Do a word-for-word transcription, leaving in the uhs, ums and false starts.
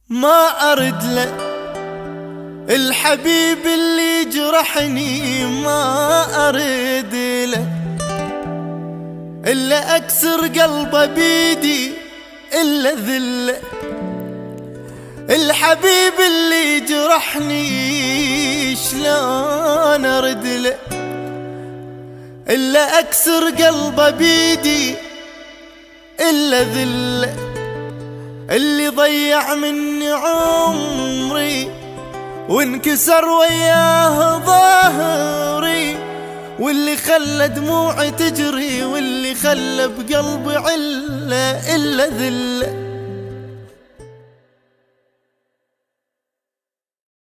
ما أرد له الحبيب اللي جرحني، ما أرد له إلا أكسر قلبه بيدي إلا ذله. الحبيب اللي جرحني شلون أرد له إلا أكسر قلبه بيدي إلا ذله. اللي ضيع مني عمري وانكسر وياه ظهري، واللي خلى دموعي تجري، واللي خلى بقلبي عله إلا ذله.